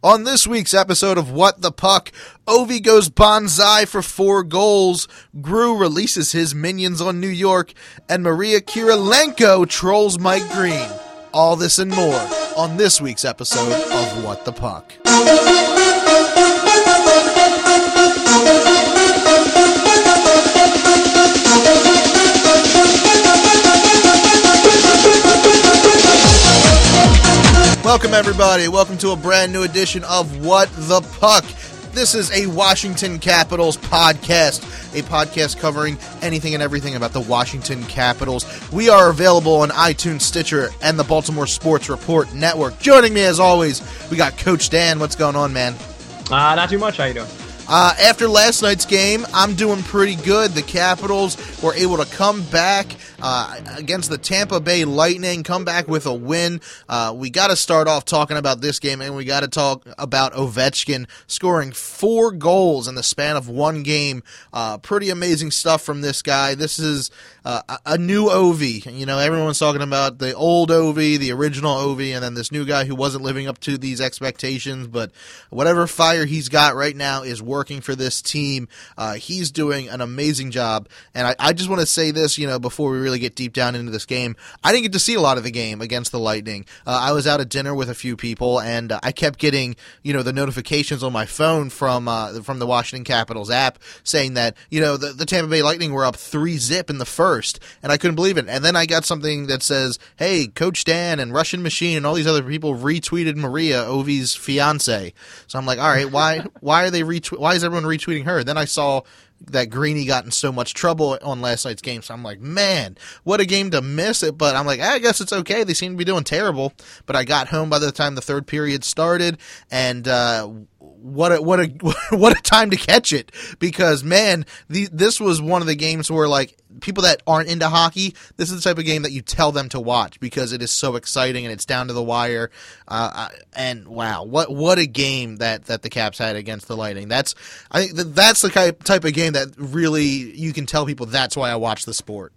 On this week's episode of What the Puck, Ovi goes bonsai for 4 goals, Gru releases his minions on New York, and Maria Kirilenko trolls Mike Green. All this and more on this week's episode of What the Puck. Welcome, everybody. Welcome to a brand new edition of What the Puck. This is a Washington Capitals podcast, a podcast covering anything and everything about the Washington Capitals. We are available on iTunes, Stitcher, and the Baltimore Sports Report Network. Joining me, as always, we got Coach Dan. What's going on, man? Not too much. How you doing? After last night's game, I'm doing pretty good. The Capitals were able to come back against the Tampa Bay Lightning, come back with a win. We got to start off talking about this game, and we got to talk about Ovechkin scoring 4 goals in the span of one game. Pretty amazing stuff from this guy. This is a new Ovi. You know, everyone's talking about the old Ovi, the original Ovi, and then this new guy who wasn't living up to these expectations. But whatever fire he's got right now is working for this team. He's doing an amazing job. And I just want to say this, you know, before we really get deep down into this game. I didn't get to see a lot of the game against the Lightning. I was out at dinner with a few people, and I kept getting, you know, the notifications on my phone from the Washington Capitals app saying that, you know, the Tampa Bay Lightning were up 3-0 in the first, and I couldn't believe it. And then I got something that says, hey, Coach Dan and Russian Machine and all these other people retweeted Maria, Ovi's fiance. So I'm like, all right, why are they why is everyone retweeting her? Then I saw that Greeny got in so much trouble on last night's game. So I'm like, man, what a game to miss it. But I'm like, I guess it's okay. They seem to be doing terrible. But I got home by the time the third period started, and what a time to catch it. Because, man, this was one of the games where, like, people that aren't into hockey, this is the type of game that you tell them to watch because it is so exciting and it's down to the wire. And wow, what a game that the Caps had against the Lightning. I think that's the type of game that really you can tell people that's why I watch the sport.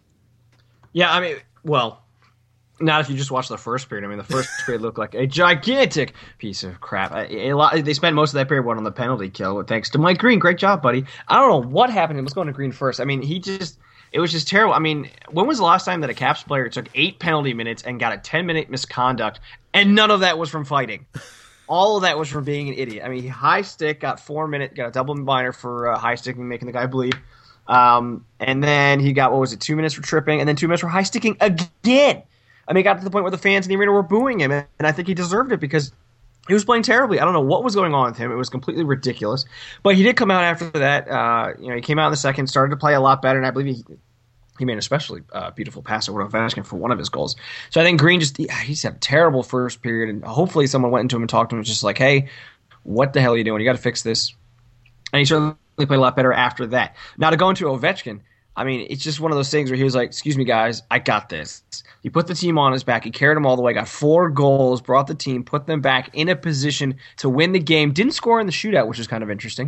Yeah, I mean, well, not if you just watch the first period. I mean, the first period looked like a gigantic piece of crap. They spent most of that period on the penalty kill, thanks to Mike Green. Great job, buddy. I don't know what happened. Let's go to Green first. I mean, it was just terrible. I mean, when was the last time that a Caps player took 8 penalty minutes and got a 10-minute misconduct, and none of that was from fighting? All of that was from being an idiot. I mean, high stick, got 4 minutes, got a double minor for high sticking, making the guy bleed. And then he got, 2 minutes for tripping, and then 2 minutes for high sticking again. I mean, it got to the point where the fans in the arena were booing him, and I think he deserved it because he was playing terribly. I don't know what was going on with him. It was completely ridiculous. But he did come out after that. He came out in the second, started to play a lot better, and I believe he made an especially beautiful pass over to Ovechkin for one of his goals. So I think Green he's had a terrible first period, and hopefully someone went into him and talked to him and was just like, hey, what the hell are you doing? You got to fix this. And he certainly played a lot better after that. Now to go into Ovechkin, I mean, it's just one of those things where he was like, excuse me, guys, I got this. He put the team on his back. He carried them all the way, got 4 goals, brought the team, put them back in a position to win the game. Didn't score in the shootout, which is kind of interesting.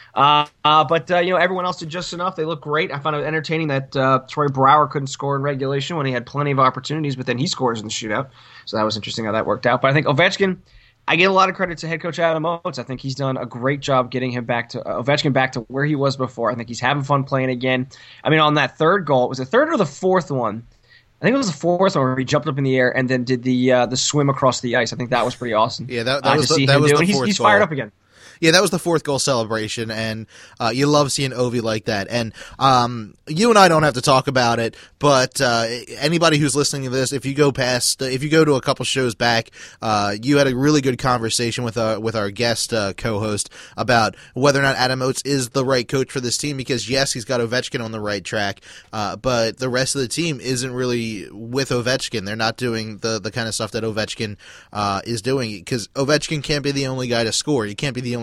But everyone else did just enough. They looked great. I found it entertaining that Troy Brouwer couldn't score in regulation when he had plenty of opportunities, but then he scores in the shootout. So that was interesting how that worked out. But I think Ovechkin, I give a lot of credit to head coach Adam Oates. I think he's done a great job getting him Ovechkin back to where he was before. I think he's having fun playing again. I mean, on that third goal, was it the third or the fourth one? I think it was the fourth one where he jumped up in the air and then did the swim across the ice. I think that was pretty awesome. Yeah, that was the fourth goal. He's fired up again. Yeah, that was the 4th goal celebration, and you love seeing Ovi like that. And you and I don't have to talk about it, but anybody who's listening to this, if you go to a couple shows back, you had a really good conversation with our guest co-host about whether or not Adam Oates is the right coach for this team, because yes, he's got Ovechkin on the right track, but the rest of the team isn't really with Ovechkin. They're not doing the kind of stuff that Ovechkin is doing, because Ovechkin can't be the only guy to score. He can't be the only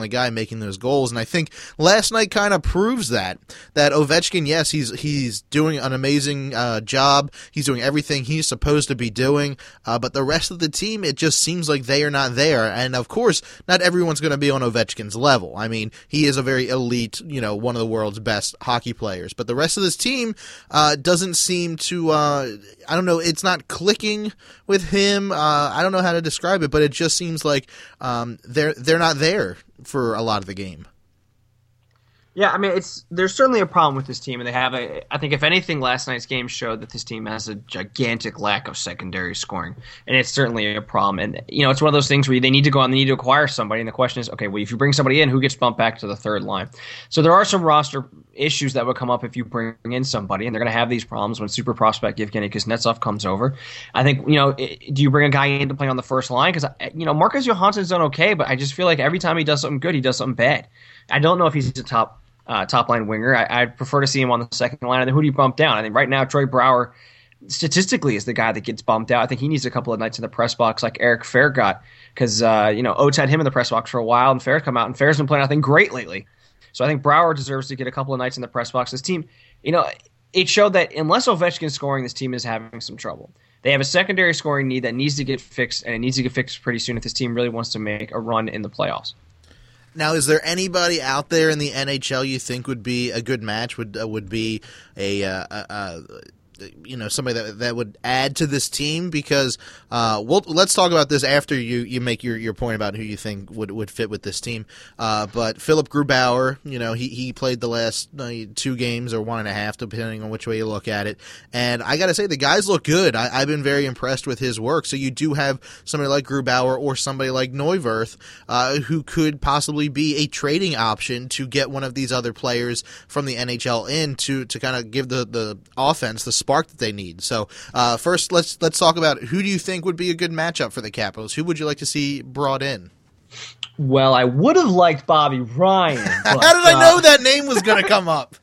only guy making those goals. And I think last night kind of proves that Ovechkin, yes, he's doing an amazing job. He's doing everything he's supposed to be doing. But the rest of the team, it just seems like they are not there. And of course, not everyone's going to be on Ovechkin's level. I mean, he is a very elite, one of the world's best hockey players. But the rest of this team doesn't seem to, I don't know, it's not clicking with him. I don't know how to describe it, but it just seems like they're not there for a lot of the game. Yeah, I mean, there's certainly a problem with this team, and I think if anything, last night's game showed that this team has a gigantic lack of secondary scoring, and it's certainly a problem. And, it's one of those things where they need to go out and they need to acquire somebody, and the question is, okay, well, if you bring somebody in, who gets bumped back to the third line? So there are some roster issues that would come up if you bring in somebody, and they're going to have these problems when super prospect Yevgeny Kuznetsov comes over. I think, do you bring a guy in to play on the first line? Because, Marcus Johansson's done okay, but I just feel like every time he does something good, he does something bad. I don't know if he's a top line winger. I'd prefer to see him on the second line. And then who do you bump down? I think right now Troy Brouwer statistically is the guy that gets bumped out. I think he needs a couple of nights in the press box like Eric Fair got because Oates had him in the press box for a while and Fair's come out and Fair's been playing I think great lately. So I think Brouwer deserves to get a couple of nights in the press box. This team, it showed that unless Ovechkin's scoring, this team is having some trouble. They have a secondary scoring need that needs to get fixed, and it needs to get fixed pretty soon if this team really wants to make a run in the playoffs. Now, is there anybody out there in the NHL you think would be a good match? Would be somebody that would add to this team? Because let's talk about this after you make your point about who you think would fit with this team. But Philip Grubauer, he played the last 2 games or 1.5, depending on which way you look at it. And I got to say, the guys look good. I've been very impressed with his work. So you do have somebody like Grubauer or somebody like Neuwirth who could possibly be a trading option to get one of these other players from the NHL in to kind of give the offense the spark that they need. So first, let's talk about who do you think would be a good matchup for the Capitals? Who would you like to see brought in? Well, I would have liked Bobby Ryan. But, how did I know that name was going to come up?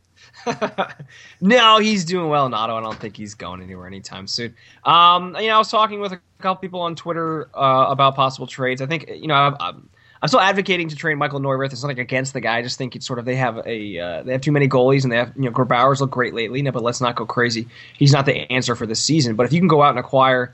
No, he's doing well in Ottawa. I don't think he's going anywhere anytime soon. I was talking with a couple people on Twitter about possible trades. I think I'm still advocating to trade Michael Neuwirth. It's nothing against the guy. I just think it's sort of they have too many goalies, and they have Grubauer's look great lately. But let's not go crazy. He's not the answer for this season. But if you can go out and acquire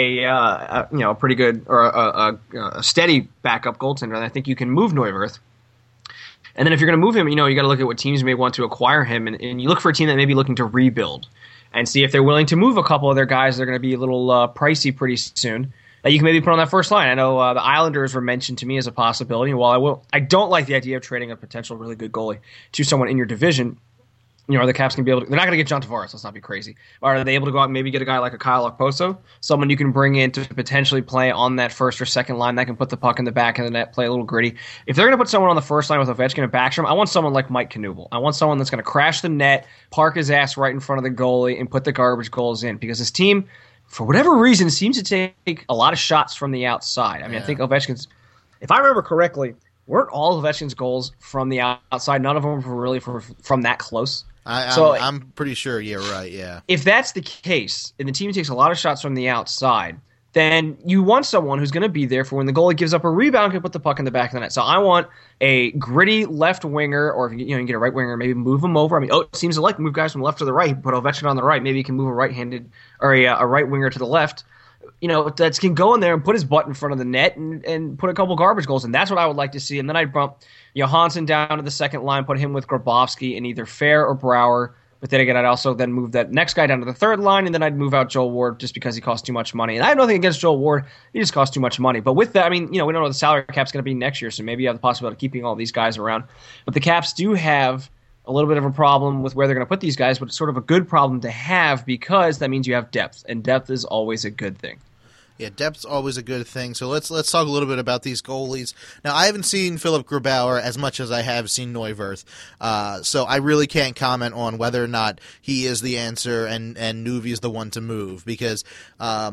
a pretty good or a steady backup goaltender, then I think you can move Neuwirth. And then if you're going to move him, you got to look at what teams may want to acquire him, and you look for a team that may be looking to rebuild and see if they're willing to move a couple of their guys. They're going to be a little pricey pretty soon. That you can maybe put on that first line. I know the Islanders were mentioned to me as a possibility. While I don't like the idea of trading a potential really good goalie to someone in your division, are the Caps going to be able to? They're not going to get John Tavares. Let's not be crazy. Or are they able to go out and maybe get a guy like a Kyle Okposo, someone you can bring in to potentially play on that first or second line that can put the puck in the back of the net, play a little gritty? If they're going to put someone on the first line with Ovechkin and Backstrom, I want someone like Mike Knuble. I want someone that's going to crash the net, park his ass right in front of the goalie, and put the garbage goals in because this team, for whatever reason, seems to take a lot of shots from the outside. I mean, I think Ovechkin's, if I remember correctly, weren't all Ovechkin's goals from the outside? None of them were really from that close. I'm pretty sure you're right, yeah. If that's the case, and the team takes a lot of shots from the outside, then you want someone who's going to be there for when the goalie gives up a rebound, can put the puck in the back of the net. So I want a gritty left winger, or if you can get a right winger, maybe move him over. I mean, it seems to like move guys from left to the right. Put Ovechkin on the right. Maybe he can move a right-handed or a right winger to the left. That can go in there and put his butt in front of the net and put a couple garbage goals. And that's what I would like to see. And then I'd bump Johansson down to the second line, put him with Grabovski and either Fair or Brouwer. But then again, I'd also then move that next guy down to the third line, and then I'd move out Joel Ward just because he costs too much money. And I have nothing against Joel Ward. He just costs too much money. But with that, I mean, we don't know what the salary cap's going to be next year, so maybe you have the possibility of keeping all these guys around. But the Caps do have a little bit of a problem with where they're going to put these guys, but it's sort of a good problem to have because that means you have depth, and depth is always a good thing. Yeah, depth's always a good thing. So let's talk a little bit about these goalies. Now, I haven't seen Philip Grubauer as much as I have seen Neuwirth, so I really can't comment on whether or not he is the answer and Nuvi is the one to move because all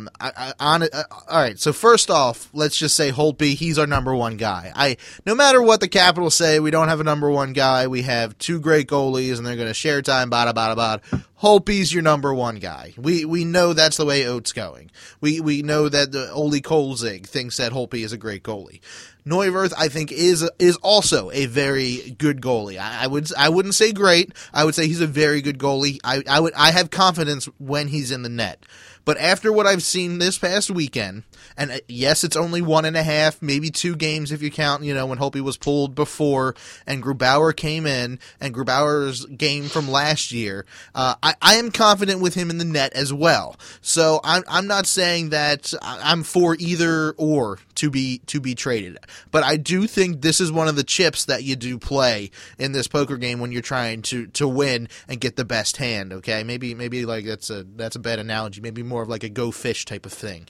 right. So first off, let's just say Holtby, he's our number one guy. No matter what the Capitals say, we don't have a number one guy. We have 2 great goalies, and they're going to share time. Bada bada bada. Holtby's your number one guy. We know that's the way Oates going. We know that the Ole Kolzig thinks that Holtby is a great goalie. Neuwirth, I think, is also a very good goalie. I wouldn't say great. I would say he's a very good goalie. I have confidence when he's in the net. But after what I've seen this past weekend, and yes, it's only 1.5, maybe 2 games if you count, when Holtby was pulled before and Grubauer came in, and Grubauer's game from last year, I am confident with him in the net as well. So I'm not saying that I'm for either or to be traded, but I do think this is one of the chips that you do play in this poker game when you're trying to win and get the best hand. Okay, maybe like that's a bad analogy. Maybe more of like a go fish type of thing.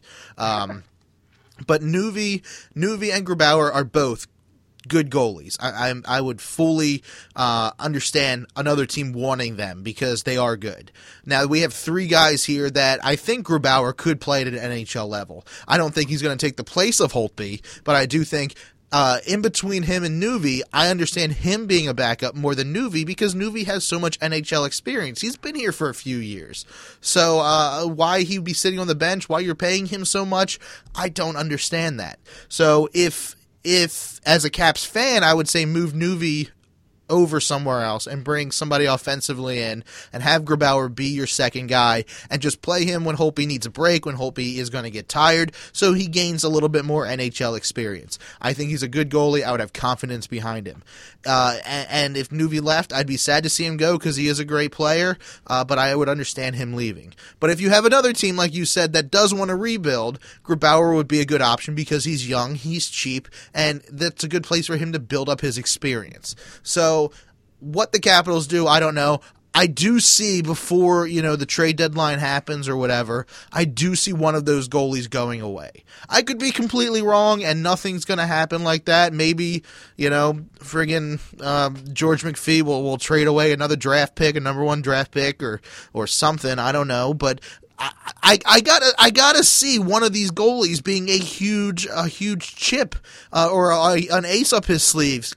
But Nuvi and Grubauer are both good goalies. I would fully understand another team wanting them because they are good. Now, we have 3 guys here that I think Grubauer could play at an NHL level. I don't think he's going to take the place of Holtby, but I do think in between him and Nuvi, I understand him being a backup more than Nuvi because Nuvi has so much NHL experience. He's been here for a few years. So why he'd be sitting on the bench, why you're paying him so much, I don't understand that. So if as a Caps fan, I would say move Nuvi over somewhere else and bring somebody offensively in and have Grubauer be your second guy and just play him when Holtby needs a break, when Holtby is going to get tired, so he gains a little bit more NHL experience. I think he's a good goalie. I would have confidence behind him. And if Nuvi left, I'd be sad to see him go because he is a great player, but I would understand him leaving. But if you have another team, like you said, that does want to rebuild, Grubauer would be a good option because he's young, he's cheap, and that's a good place for him to build up his experience. So what the Capitals do, I don't know. I do see before, the trade deadline happens or whatever, I do see one of those goalies going away. I could be completely wrong and nothing's going to happen like that. Maybe, friggin' George McPhee will trade away another draft pick, a number 1 draft pick or something. I don't know. But I gotta see one of these goalies being a huge chip or an ace up his sleeves.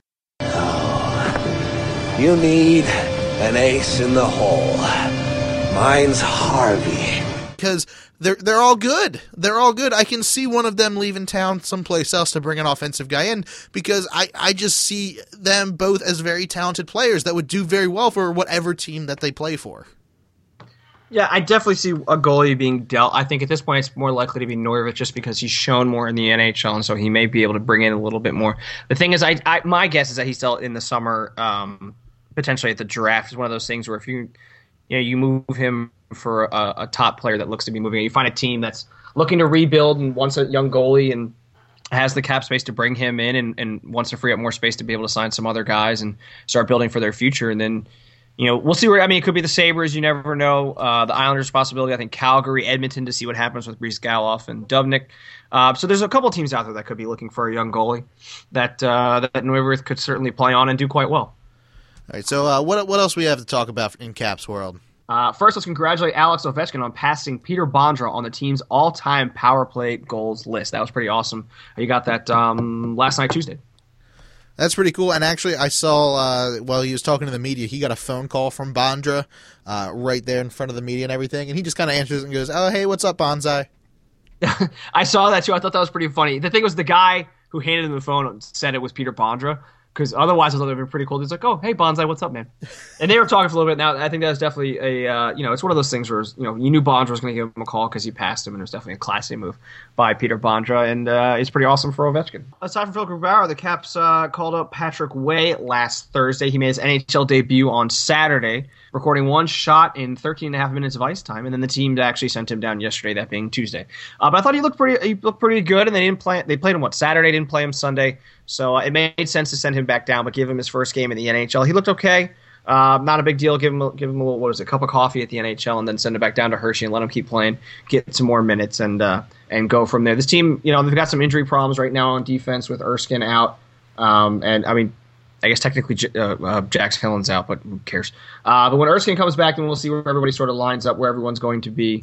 You need an ace in the hole. Mine's Harvey. Because they're all good. They're all good. I can see one of them leaving town someplace else to bring an offensive guy in because I just see them both as very talented players that would do very well for whatever team that they play for. Yeah, I definitely see a goalie being dealt. I think at this point it's more likely to be Neuwirth just because he's shown more in the NHL, and so he may be able to bring in a little bit more. The thing is, my guess is that he's still in the summer, potentially at the draft. Is one of those things where if you move him for a top player that looks to be moving, you find a team that's looking to rebuild and wants a young goalie and has the cap space to bring him in and wants to free up more space to be able to sign some other guys and start building for their future, and then. We'll see where. It could be the Sabres. You never know. The Islanders' possibility. I think Calgary, Edmonton to see what happens with Brees Galoff and Dubnyk. So there's a couple teams out there that could be looking for a young goalie that Neuwirth could certainly play on and do quite well. All right. So what else we have to talk about in Caps world? First, let's congratulate Alex Ovechkin on passing Peter Bondra on the team's all-time power play goals list. That was pretty awesome. You got that last night, Tuesday. That's pretty cool. And actually, I saw while he was talking to the media, he got a phone call from Bondra right there in front of the media and everything. And he just kind of answers and goes, "Oh, hey, what's up, Bonsai?" I saw that too. I thought that was pretty funny. The thing was, the guy who handed him the phone said it was Peter Bondra. Because otherwise, I thought it would be pretty cool. He's like, "Oh, hey, Bonsai, what's up, man?" And they were talking for a little bit. Now, I think that's definitely it's one of those things where you knew Bondra was going to give him a call because he passed him, and it was definitely a classy move by Peter Bondra, and it's pretty awesome for Ovechkin. Aside from Phil Grubauer, the Caps called up Patrick Way last Thursday. He made his NHL debut on Saturday, recording 1 shot in 13 and a half minutes of ice time, and then the team actually sent him down yesterday, that being Tuesday. But I thought he looked pretty good, and they played him Saturday, didn't play him Sunday. So it made sense to send him back down, but give him his first game in the NHL. He looked okay. Not a big deal. Give him a little, a cup of coffee at the NHL, and then send him back down to Hershey and let him keep playing, get some more minutes, and go from there. This team, they've got some injury problems right now on defense with Erskine out, and I mean, I guess technically Jack Hillen's out, but who cares? But when Erskine comes back, then we'll see where everybody sort of lines up, where everyone's going to be.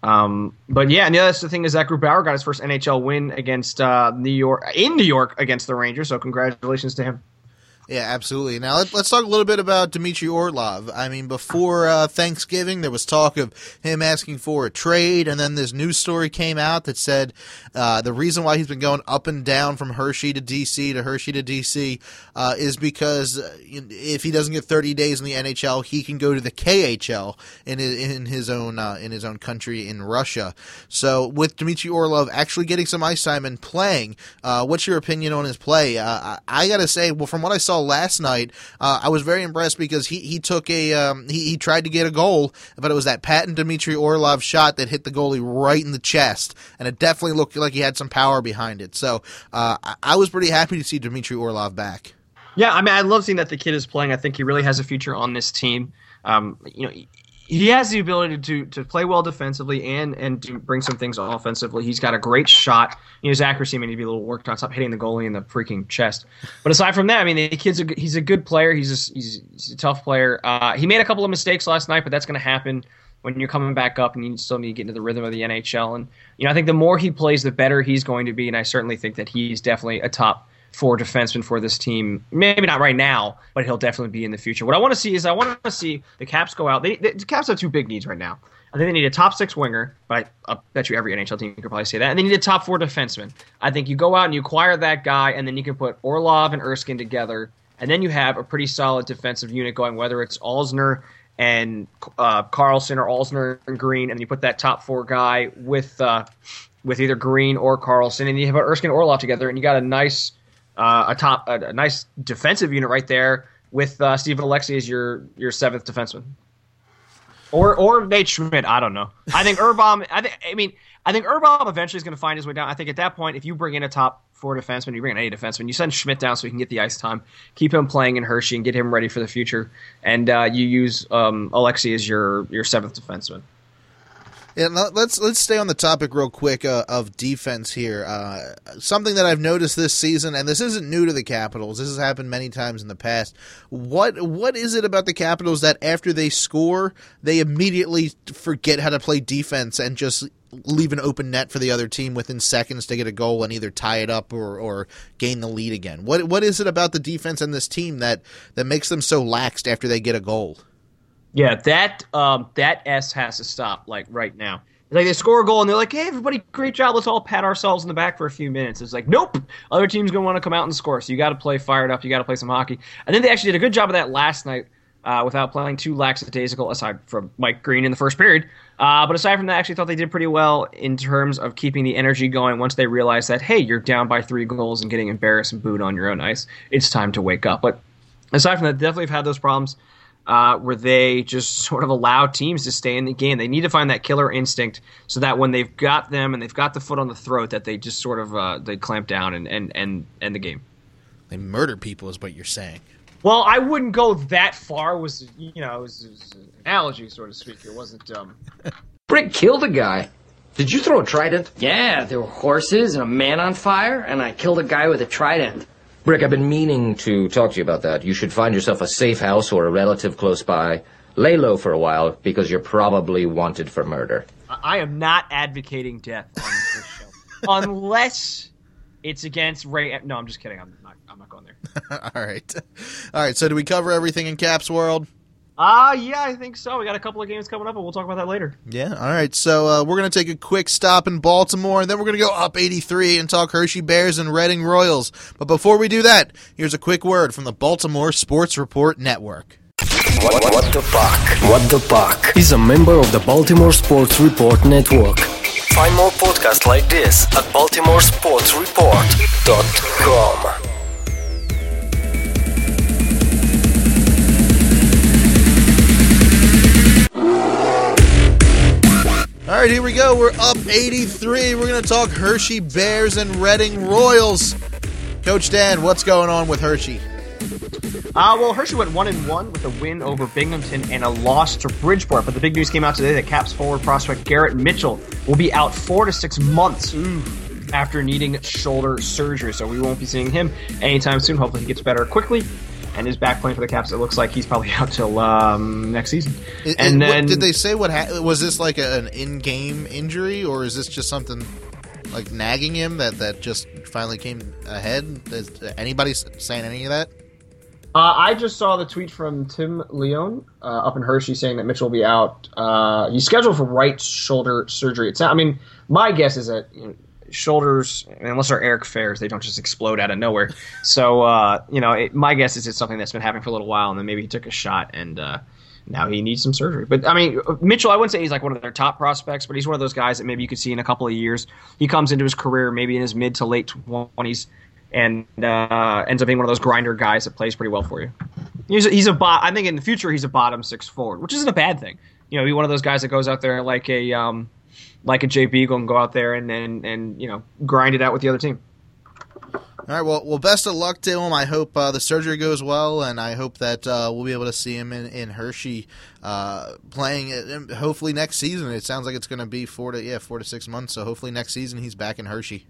But yeah, and the other thing is that Grubauer got his first NHL win against New York against the Rangers. So congratulations to him. Yeah, absolutely. Now let's talk a little bit about Dmitry Orlov. I mean, before Thanksgiving, there was talk of him asking for a trade, and then this news story came out that said the reason why he's been going up and down from Hershey to DC to Hershey to DC is because if he doesn't get 30 days in the NHL, he can go to the KHL in his own country in Russia. So with Dmitry Orlov actually getting some ice time and playing, what's your opinion on his play? I gotta say, well, from what I saw last night, I was very impressed because he took he tried to get a goal, but it was that patent Dmitry Orlov shot that hit the goalie right in the chest, and it definitely looked like he had some power behind it. So I was pretty happy to see Dmitry Orlov back. Yeah, I mean, I love seeing that the kid is playing. I think he really has a future on this team. He has the ability to play well defensively and to bring some things offensively. He's got a great shot. His accuracy may need to be a little worked on. Stop hitting the goalie in the freaking chest. But aside from that, I mean, the kid's he's a good player. He's a tough player. He made a couple of mistakes last night, but that's going to happen when you're coming back up and you still need to get into the rhythm of the NHL. And I think the more he plays, the better he's going to be. And I certainly think that he's definitely a top 4 defensemen for this team. Maybe not right now, but he'll definitely be in the future. What I want to see is the Caps go out. The Caps have 2 big needs right now. I think they need a top 6 winger, but I bet you every NHL team could probably say that. And they need a top 4 defenseman. I think you go out and you acquire that guy, and then you can put Orlov and Erskine together, and then you have a pretty solid defensive unit going, whether it's Alzner and Carlson or Alzner and Green, and you put that top 4 guy with either Green or Carlson, and you have Erskine and Orlov together, and you got a nice defensive unit right there with Steven Alexei as your 7th defenseman, or Nate Schmidt. I don't know. I think Urbom. I think Urbom eventually is going to find his way down. I think at that point, if you bring in a top 4 defenseman, you bring in any defenseman, you send Schmidt down so he can get the ice time, keep him playing in Hershey, and get him ready for the future. And you use Alexei as your 7th defenseman. Yeah, let's stay on the topic real quick of defense here. Something that I've noticed this season, and this isn't new to the Capitals. This has happened many times in the past. What is it about the Capitals that after they score, they immediately forget how to play defense and just leave an open net for the other team within seconds to get a goal and either tie it up or gain the lead again? What is it about the defense and this team that makes them so laxed after they get a goal? Yeah, that S has to stop, like, right now. Like, they score a goal, and they're like, hey, everybody, great job, let's all pat ourselves in the back for a few minutes. It's like, nope, other team's going to want to come out and score, so you got to play fired up, you got to play some hockey. I think they actually did a good job of that last night without playing too lackadaisical, aside from Mike Green in the first period. But aside from that, I actually thought they did pretty well in terms of keeping the energy going once they realized that, hey, you're down by 3 goals and getting embarrassed and booed on your own ice. It's time to wake up. But aside from that, definitely have had those problems. Where they just sort of allow teams to stay in the game. They need to find that killer instinct so that when they've got them and they've got the foot on the throat, that they just sort of they clamp down and end the game. They murder people is what you're saying. Well, I wouldn't go that far. It was an analogy, so to speak. It wasn't. Brick killed a guy. Did you throw a trident? Yeah, there were horses and a man on fire, and I killed a guy with a trident. Brick, I've been meaning to talk to you about that. You should find yourself a safe house or a relative close by. Lay low for a while, because you're probably wanted for murder. I am not advocating death on this show. Unless it's against Ray... No, I'm just kidding. I'm not going there. All right. So do we cover everything in Caps World? Yeah, I think so. We got a couple of games coming up, and we'll talk about that later. Yeah, all right. So we're going to take a quick stop in Baltimore, and then we're going to go up 83 and talk Hershey Bears and Reading Royals. But before we do that, here's a quick word from the Baltimore Sports Report Network. What the Puck? What the Puck? Is a member of the Baltimore Sports Report Network. Find more podcasts like this at baltimoresportsreport.com. All right, here we go. We're up 83. We're going to talk Hershey Bears and Reading Royals. Coach Dan, what's going on with Hershey? Well, Hershey went 1-1 with a win over Binghamton and a loss to Bridgeport. But the big news came out today that Caps forward prospect Garrett Mitchell will be out 4 to 6 months after needing shoulder surgery. So we won't be seeing him anytime soon. Hopefully he gets better quickly and is back playing for the Caps. It looks like he's probably out till next season. Then did they say what was this like an in-game injury, or is this just something like nagging him that just finally came ahead? Is anybody saying any of that? I just saw the tweet from Tim Leone up in Hershey saying that Mitchell will be out. He's scheduled for right shoulder surgery. My guess is that shoulders, unless they're Eric Fairs, they don't just explode out of nowhere. So, my guess is it's something that's been happening for a little while, and then maybe he took a shot, and now he needs some surgery. But, Mitchell, I wouldn't say he's like one of their top prospects, but he's one of those guys that maybe you could see in a couple of years. He comes into his career maybe in his mid to late 20s, and ends up being one of those grinder guys that plays pretty well for you. I think in the future he's a bottom six forward, which isn't a bad thing. Be one of those guys that goes out there like a Jay Beagle and go out there and grind it out with the other team. All right, well, best of luck to him. I hope the surgery goes well, and I hope that we'll be able to see him in Hershey playing hopefully next season. It sounds like it's going to be 4 to 6 months, so hopefully next season he's back in Hershey.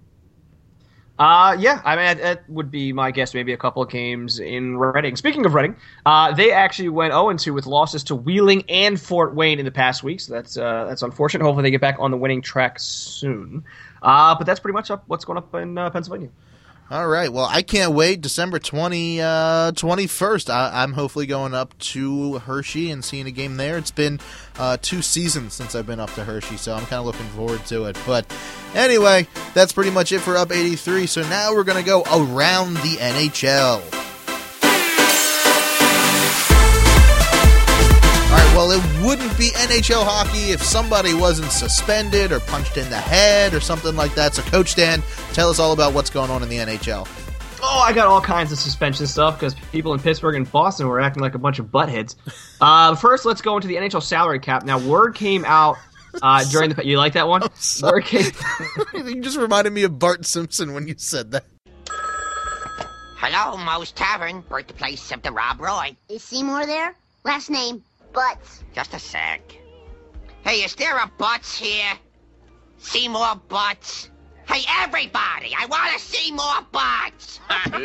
That would be my guess. Maybe a couple of games in Reading. Speaking of Reading, they actually went 0-2 with losses to Wheeling and Fort Wayne in the past week. So that's unfortunate. Hopefully they get back on the winning track soon. But that's pretty much what's going up in Pennsylvania. All right. Well, I can't wait. December 21st. I'm hopefully going up to Hershey and seeing a game there. It's been 2 seasons since I've been up to Hershey, so I'm kind of looking forward to it. But anyway, that's pretty much it for Up 83. So now we're going to go around the NHL. Well, it wouldn't be NHL hockey if somebody wasn't suspended or punched in the head or something like that. So, Coach Dan, tell us all about what's going on in the NHL. Oh, I got all kinds of suspension stuff because people in Pittsburgh and Boston were acting like a bunch of buttheads. First, let's go into the NHL salary cap. Now, word came out during the... You like that one? Word came... You just reminded me of Bart Simpson when you said that. Hello, Moe's Tavern, birthplace of the Rob Roy. Is Seymour there? Last name, Butts. Just a sec. Hey, is there a Butts here? See more Butts? Hey, everybody, I want to see more Butts!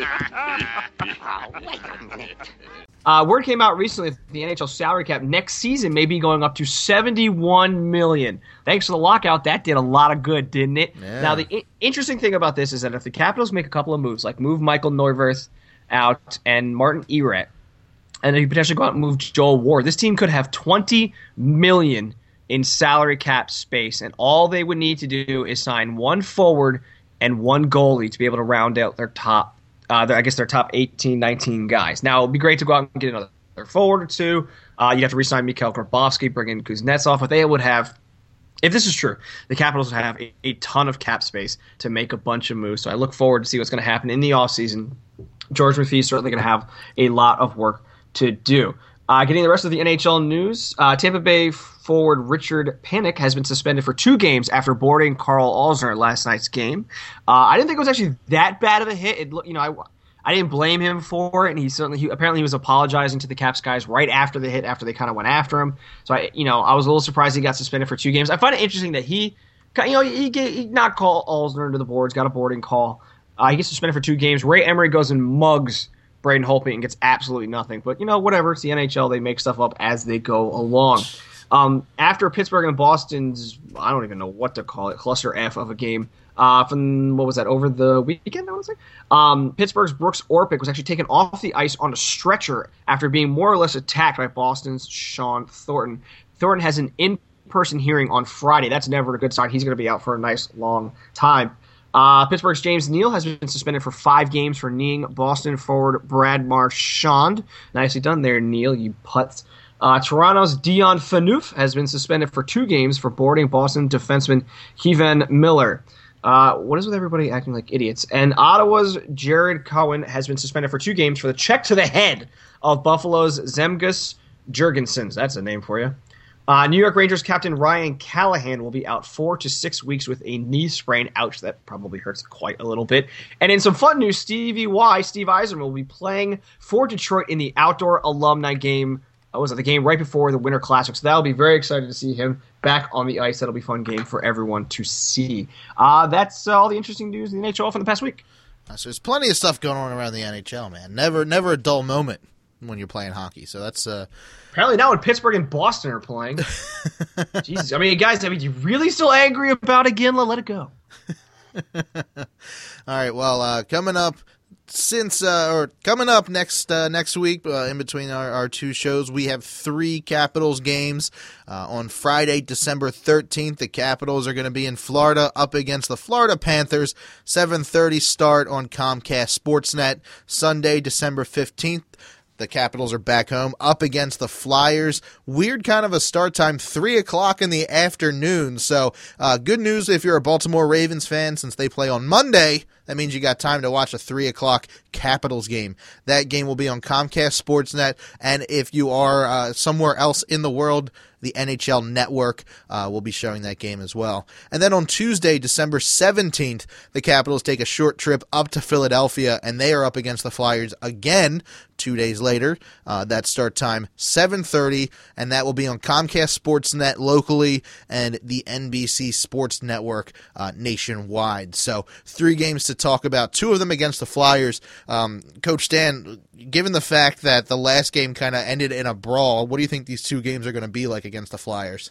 Oh, wait a minute. Word came out recently that the NHL salary cap next season may be going up to $71 million. Thanks to the lockout, that did a lot of good, didn't it? Yeah. Now, the interesting thing about this is that if the Capitals make a couple of moves, like move Michael Neuwirth out and Martin Erat, and then you potentially go out and move Joel Ward, this team could have $20 million in salary cap space, and all they would need to do is sign one forward and one goalie to be able to round out their top, their top 18, 19 guys. Now, it would be great to go out and get another forward or two. You'd have to re-sign Mikhail Grabovski, bring in Kuznetsov, but they would have, if this is true, the Capitals would have a ton of cap space to make a bunch of moves. So I look forward to see what's going to happen in the offseason. George McPhee is certainly going to have a lot of work to do. Getting the rest of the NHL news, Tampa Bay forward Richard Panik has been suspended for 2 games after boarding Karl Alzner last night's game. I didn't think it was actually that bad of a hit. I didn't blame him for it, and he apparently was apologizing to the Caps guys right after the hit, after they kind of went after him. So I was a little surprised he got suspended for 2 games. I find it interesting that he knocked Alzner into the boards, got a boarding call. He gets suspended for 2 games. Ray Emery goes and mugs Braden Holtby and gets absolutely nothing. But, whatever. It's the NHL. They make stuff up as they go along. After Pittsburgh and Boston's, I don't even know what to call it, cluster F of a game from, what was that, over the weekend, I want to say? Pittsburgh's Brooks Orpik was actually taken off the ice on a stretcher after being more or less attacked by Boston's Sean Thornton. Thornton has an in-person hearing on Friday. That's never a good sign. He's going to be out for a nice long time. Pittsburgh's James Neal has been suspended for 5 games for kneeing Boston forward Brad Marchand. Nicely done there, Neal, you putz. Toronto's Dion Phaneuf has been suspended for 2 games for boarding Boston defenseman Kevan Miller. What is with everybody acting like idiots? And Ottawa's Jared Cohen has been suspended for 2 games for the check to the head of Buffalo's Zemgus Jurgensen. That's a name for you. New York Rangers captain Ryan Callahan will be out 4 to 6 weeks with a knee sprain. Ouch, that probably hurts quite a little bit. And in some fun news, Steve Yzerman will be playing for Detroit in the outdoor alumni game. Was it the game right before the Winter Classic? So that'll be very excited to see him back on the ice. That'll be a fun game for everyone to see. That's all the interesting news in the NHL from the past week. So there's plenty of stuff going on around the NHL, man. Never a dull moment when you're playing hockey. So that's apparently now when Pittsburgh and Boston are playing. Jesus, guys, you really still angry about Iginla? Let it go. All right, well, coming up Since or coming up next week, in between our two shows, we have 3 Capitals games. On Friday, December 13th, the Capitals are going to be in Florida up against the Florida Panthers. 7:30 start on Comcast Sportsnet. Sunday, December 15th. The Capitals are back home up against the Flyers. Weird kind of a start time, 3 o'clock in the afternoon. So good news if you're a Baltimore Ravens fan, since they play on Monday. That means you got time to watch a 3 o'clock Capitals game. That game will be on Comcast Sportsnet. And if you are somewhere else in the world, the NHL Network will be showing that game as well. And then on Tuesday, December 17th, the Capitals take a short trip up to Philadelphia, and they are up against the Flyers again 2 days later. That start time, 7:30, and that will be on Comcast Sportsnet locally and the NBC Sports Network nationwide. So 3 games to talk about, 2 of them against the Flyers. Coach Stan, given the fact that the last game kind of ended in a brawl, what do you think these 2 games are going to be like against the Flyers?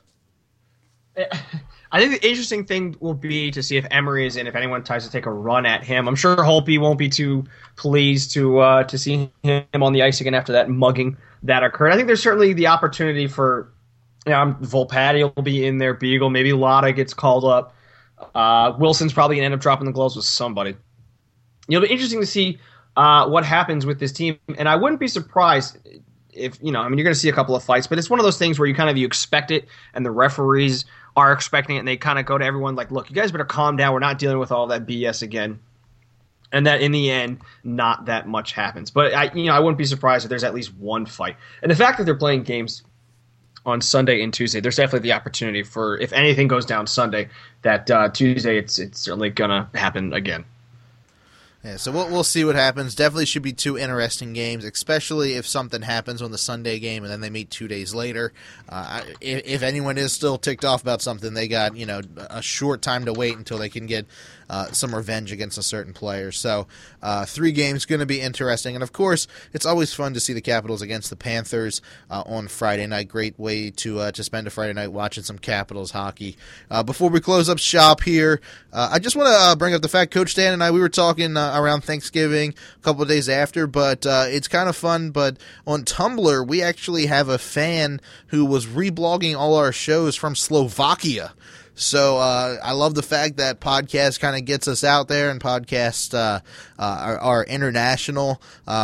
I think the interesting thing will be to see if Emery is in, if anyone tries to take a run at him. I'm sure Holtby won't be too pleased to see him on the ice again after that mugging that occurred. I think there's certainly the opportunity for Volpatti will be in there, Beagle, maybe Lotta gets called up. Wilson's probably going to end up dropping the gloves with somebody. It'll be interesting to see what happens with this team, and I wouldn't be surprised if, you're going to see a couple of fights, but it's one of those things where you expect it, and the referees are expecting it, and they kind of go to everyone like, look, you guys better calm down. We're not dealing with all that BS again. And that in the end, not that much happens. But I wouldn't be surprised if there's at least one fight. And the fact that they're playing games on Sunday and Tuesday, there's definitely the opportunity for, if anything goes down Sunday, that Tuesday it's certainly going to happen again. Yeah, so we'll see what happens. Definitely should be 2 interesting games, especially if something happens on the Sunday game and then they meet 2 days later. If anyone is still ticked off about something, they got a short time to wait until they can get some revenge against a certain player. So 3 games going to be interesting, and of course, it's always fun to see the Capitals against the Panthers on Friday night. Great way to spend a Friday night watching some Capitals hockey. Before we close up shop here, I just want to bring up the fact Coach Dan and I, we were talking around Thanksgiving a couple of days after, but it's kind of fun. But on Tumblr, we actually have a fan who was reblogging all our shows from Slovakia. So I love the fact that podcast kind of gets us out there, and podcasts are international.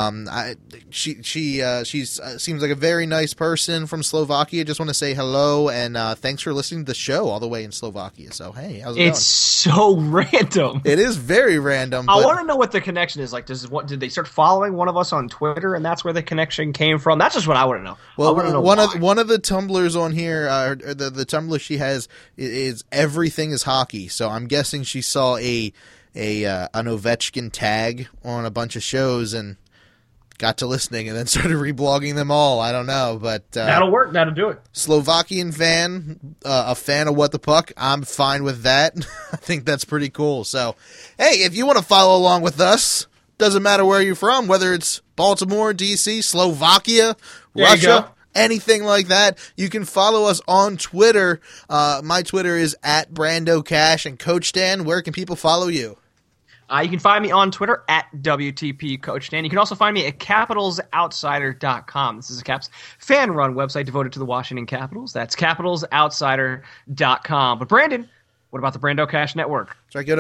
She seems like a very nice person from Slovakia. Just want to say hello, and thanks for listening to the show all the way in Slovakia. So hey, how's it going? It's so random. It is very random. I want to know what the connection is. Like, did they start following one of us on Twitter, and that's where the connection came from? That's just what I want to know. Well, one of the Tumblrs on here, the Tumblr she has is everything is hockey. So I'm guessing she saw an Ovechkin tag on a bunch of shows and got to listening and then started reblogging them all. I don't know, but that'll work. That'll do it. Slovakian fan, a fan of What the Puck. I'm fine with that. I think that's pretty cool. So, hey, if you want to follow along with us, doesn't matter where you're from, whether it's Baltimore, D.C., Slovakia, Russia, anything like that, you can follow us on Twitter. My Twitter is @BrandoCash. And Coach Dan, where can people follow you? You can find me on Twitter @WTPCoachDan. You can also find me at CapitalsOutsider.com. This is a Caps fan-run website devoted to the Washington Capitals. That's CapitalsOutsider.com. But Brandon, what about the Brando Cash Network? So go to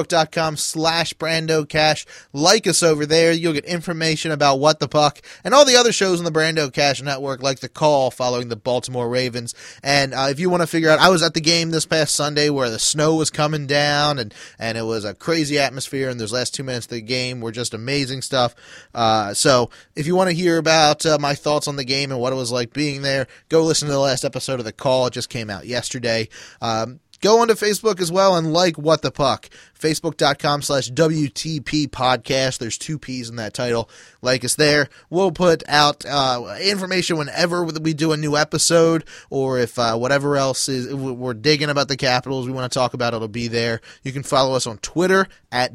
Facebook.com/BrandoCash. Like us over there. You'll get information about What the Puck and all the other shows on the Brando Cash Network, like The Call following the Baltimore Ravens. And if you want to figure out, I was at the game this past Sunday where the snow was coming down and it was a crazy atmosphere, and those last 2 minutes of the game were just amazing stuff. So if you want to hear about my thoughts on the game and what it was like being there, go listen to the last episode of The Call. It just came out yesterday. Go onto Facebook as well and like What the Puck. Facebook.com/WTP podcast. There's 2 P's in that title. Like us there. We'll put out information whenever we do a new episode, or if whatever else we're digging about the Capitals we want to talk about, it'll be there. You can follow us on Twitter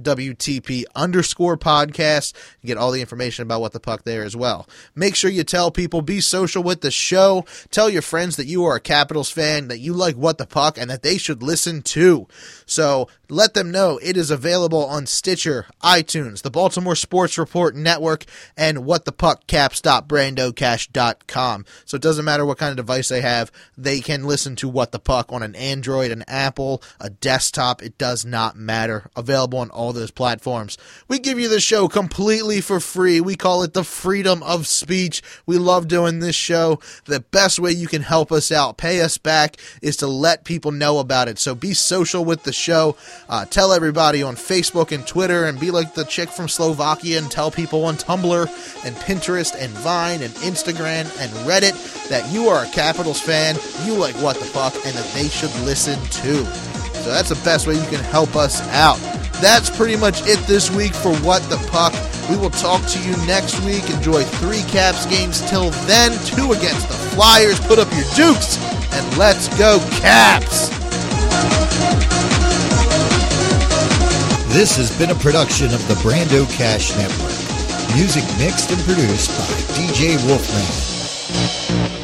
@WTP_podcast. You get all the information about What the Puck there as well. Make sure you tell people, be social with the show. Tell your friends that you are a Capitals fan, that you like What the Puck, and that they should listen too. So let them know it is available on Stitcher, iTunes, the Baltimore Sports Report Network, and whatthepuckcaps.brandocash.com. So it doesn't matter what kind of device they have, they can listen to What the Puck on an Android, an Apple, a desktop. It does not matter. Available on all those platforms. We give you the show completely for free. We call it the freedom of speech. We love doing this show. The best way you can help us out, pay us back, is to let people know about it. So be social with the show. Tell everybody on Facebook and Twitter, and be like the chick from Slovakia and tell people on Tumblr and Pinterest and Vine and Instagram and Reddit that you are a Capitals fan, you like What the Puck, and that they should listen too. So that's the best way you can help us out. That's pretty much it this week for What the Puck. We will talk to you next week. Enjoy 3 Caps games till then, 2 against the Flyers. Put up your dukes, and let's go Caps! This has been a production of the Brando Cash Network. Music mixed and produced by DJ Wolfman.